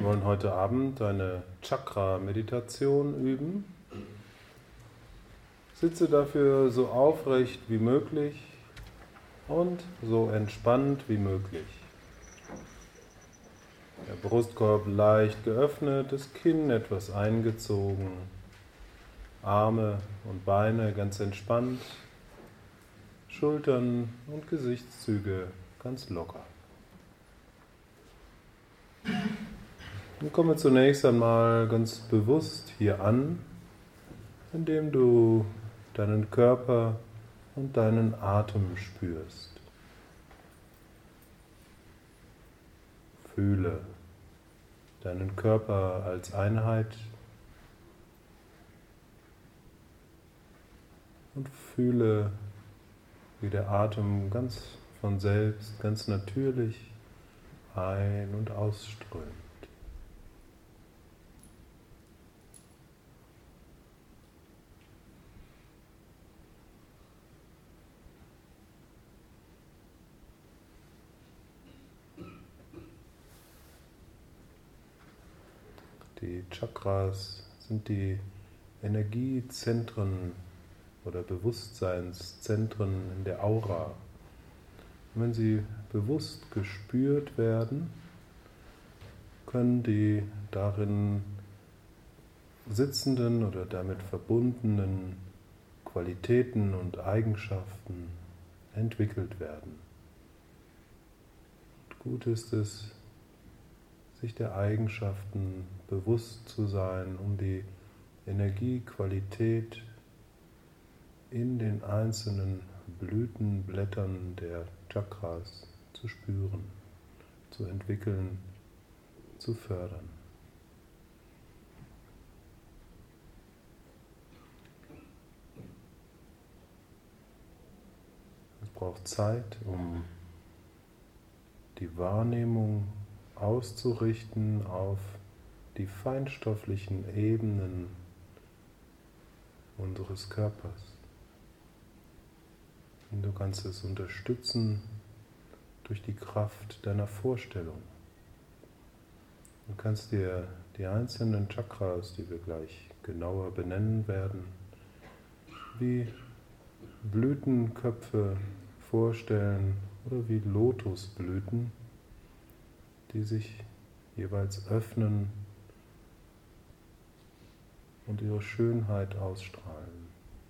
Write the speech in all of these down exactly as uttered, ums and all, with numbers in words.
Wir wollen heute Abend eine Chakra-Meditation üben. Sitze dafür so aufrecht wie möglich und so entspannt wie möglich. Der Brustkorb leicht geöffnet, das Kinn etwas eingezogen, Arme und Beine ganz entspannt, Schultern und Gesichtszüge ganz locker. Und komme zunächst einmal ganz bewusst hier an, indem du deinen Körper und deinen Atem spürst. Fühle deinen Körper als Einheit und fühle, wie der Atem ganz von selbst, ganz natürlich ein- und ausströmt. Die Chakras sind die Energiezentren oder Bewusstseinszentren in der Aura. Und wenn sie bewusst gespürt werden, können die darin sitzenden oder damit verbundenen Qualitäten und Eigenschaften entwickelt werden. Und gut ist es, sich der Eigenschaften bewusst zu sein, um die Energiequalität in den einzelnen Blütenblättern der Chakras zu spüren, zu entwickeln, zu fördern. Es braucht Zeit, um die Wahrnehmung auszurichten auf die feinstofflichen Ebenen unseres Körpers. Und du kannst es unterstützen durch die Kraft deiner Vorstellung. Du kannst dir die einzelnen Chakras, die wir gleich genauer benennen werden, wie Blütenköpfe vorstellen oder wie Lotusblüten, die sich jeweils öffnen und ihre Schönheit ausstrahlen.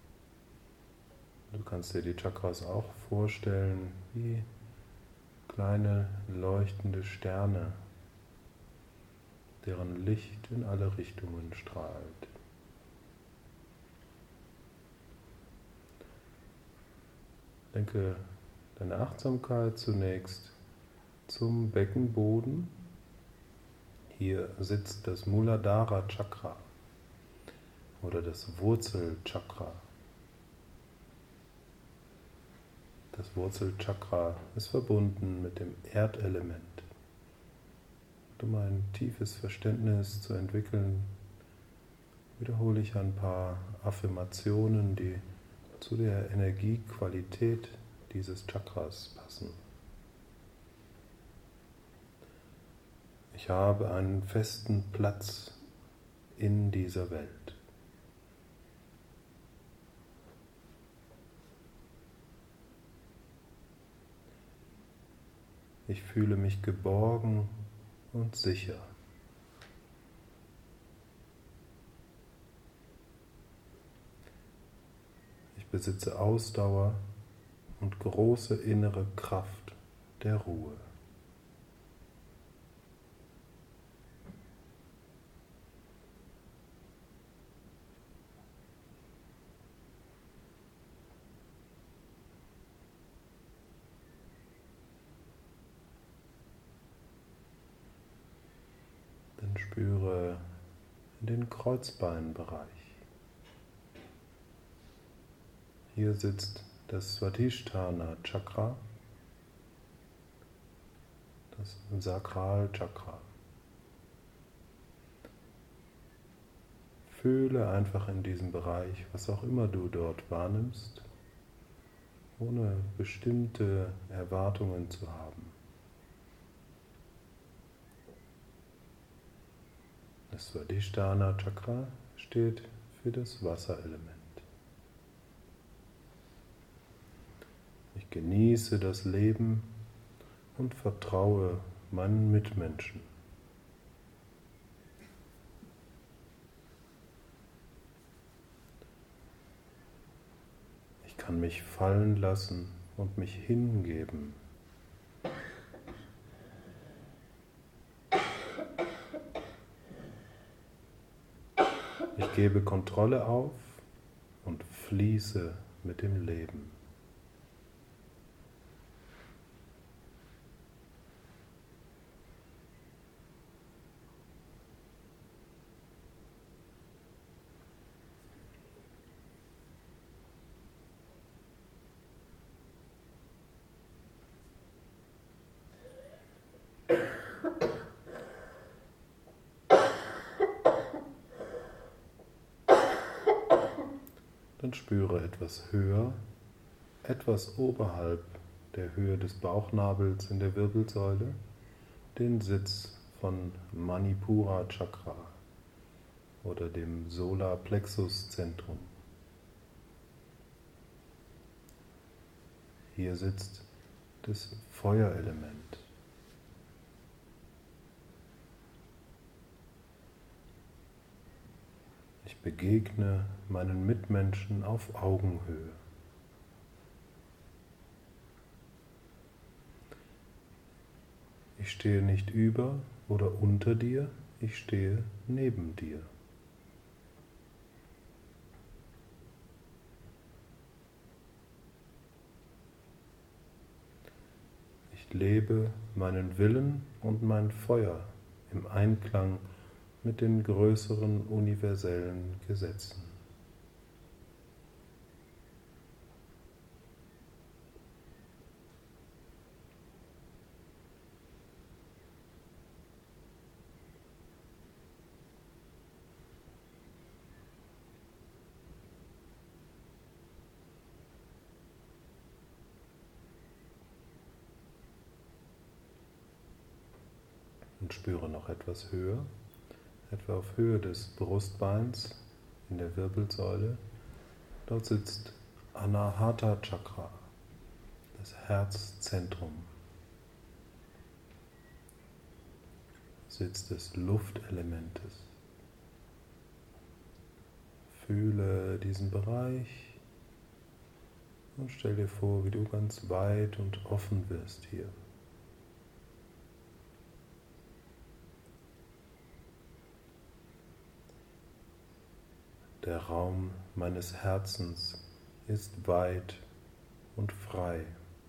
Du kannst dir die Chakras auch vorstellen wie kleine leuchtende Sterne, deren Licht in alle Richtungen strahlt. Lenke deine Achtsamkeit zunächst zum Beckenboden. Hier sitzt das Muladhara Chakra oder das Wurzelchakra. Das Wurzelchakra ist verbunden mit dem Erdelement. Um ein tiefes Verständnis zu entwickeln, wiederhole ich ein paar Affirmationen, die zu der Energiequalität dieses Chakras passen. Ich habe einen festen Platz in dieser Welt. Ich fühle mich geborgen und sicher. Ich besitze Ausdauer und große innere Kraft der Ruhe. Dann spüre den Kreuzbeinbereich. Hier sitzt das Swadhisthana Chakra, das Sakralchakra. Fühle einfach in diesem Bereich, was auch immer du dort wahrnimmst, ohne bestimmte Erwartungen zu haben. Das Swadhisthana Chakra steht für das Wasserelement. Ich genieße das Leben und vertraue meinen Mitmenschen. Ich kann mich fallen lassen und mich hingeben. Ich gebe Kontrolle auf und fließe mit dem Leben. Dann spüre etwas höher, etwas oberhalb der Höhe des Bauchnabels in der Wirbelsäule, den Sitz von Manipura Chakra oder dem Solarplexuszentrum. Hier sitzt das Feuerelement. Ich begegne meinen Mitmenschen auf Augenhöhe. Ich stehe nicht über oder unter dir, ich stehe neben dir. Ich lebe meinen Willen und mein Feuer im Einklang mit den größeren universellen Gesetzen. Und spüre noch etwas höher, etwa auf Höhe des Brustbeins in der Wirbelsäule. Dort sitzt Anahata Chakra, das Herzzentrum, Sitz des Luftelementes. Fühle diesen Bereich und stell dir vor, wie du ganz weit und offen wirst hier. Der Raum meines Herzens ist weit und frei.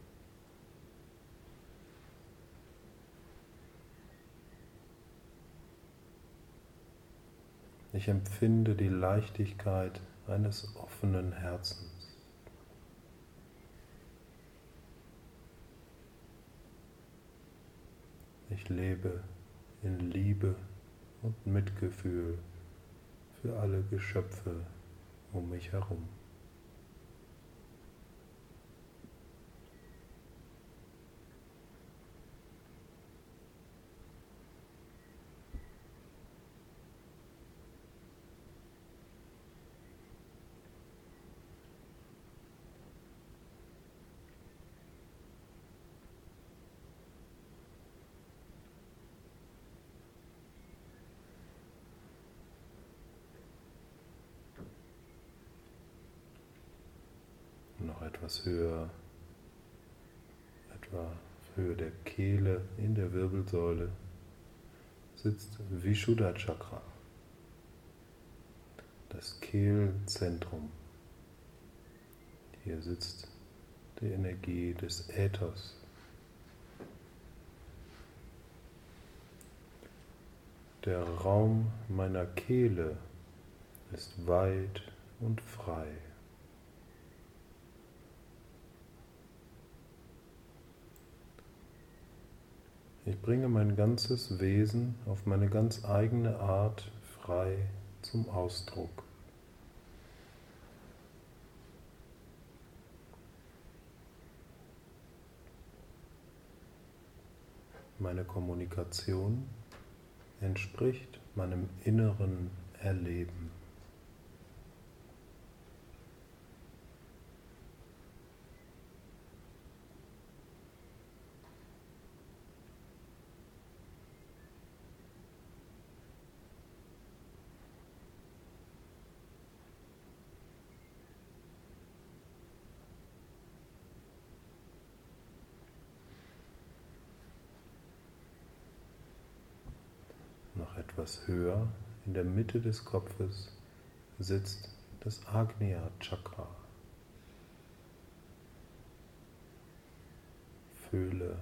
Ich empfinde die Leichtigkeit eines offenen Herzens. Ich lebe in Liebe und Mitgefühl für alle Geschöpfe um mich herum. Noch etwas höher, etwa auf Höhe der Kehle in der Wirbelsäule, sitzt Vishuddha Chakra, das Kehlzentrum. Hier sitzt die Energie des Äthers. Der Raum meiner Kehle ist weit und frei. Ich bringe mein ganzes Wesen auf meine ganz eigene Art frei zum Ausdruck. Meine Kommunikation entspricht meinem inneren Erleben. Noch etwas höher, in der Mitte des Kopfes, sitzt das Agnya Chakra. Fühle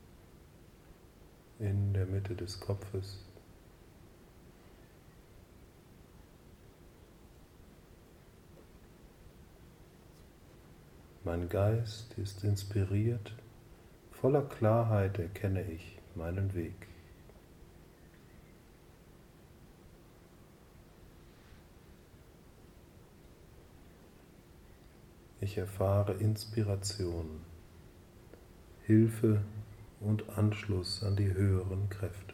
in der Mitte des Kopfes mein Geist ist inspiriert, voller Klarheit erkenne ich meinen Weg. Ich erfahre Inspiration, Hilfe und Anschluss an die höheren Kräfte.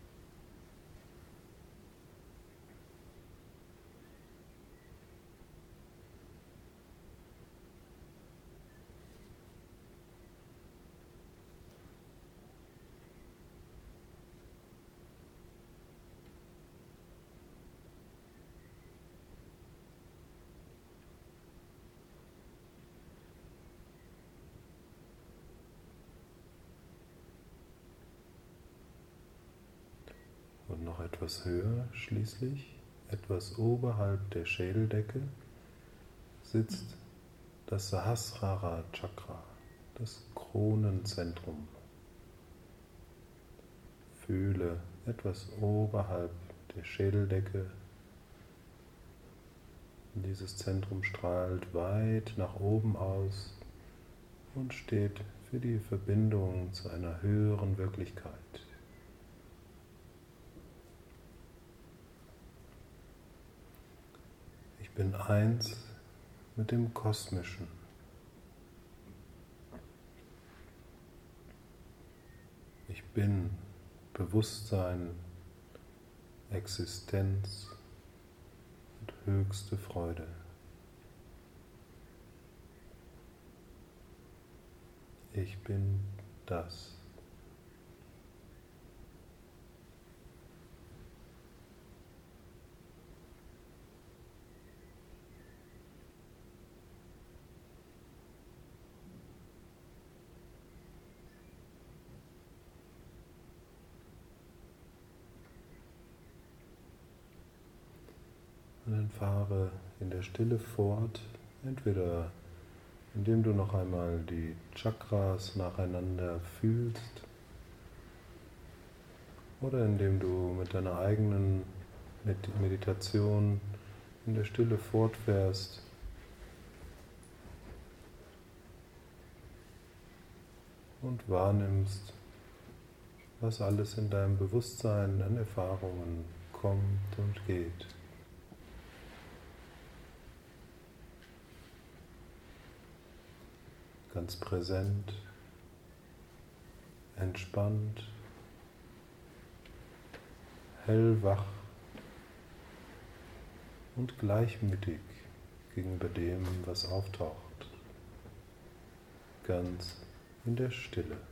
Und noch etwas höher, schließlich, etwas oberhalb der Schädeldecke, sitzt das Sahasrara Chakra, das Kronenzentrum. Fühle etwas oberhalb der Schädeldecke. Dieses Zentrum strahlt weit nach oben aus und steht für die Verbindung zu einer höheren Wirklichkeit. Ich bin eins mit dem Kosmischen. Ich bin Bewusstsein, Existenz und höchste Freude. Ich bin das. Und dann fahre in der Stille fort, entweder indem du noch einmal die Chakras nacheinander fühlst oder indem du mit deiner eigenen Meditation in der Stille fortfährst. Und wahrnimmst, was alles in deinem Bewusstsein an Erfahrungen kommt und geht. Ganz präsent, entspannt, hellwach und gleichmütig gegenüber dem, was auftaucht, ganz in der Stille.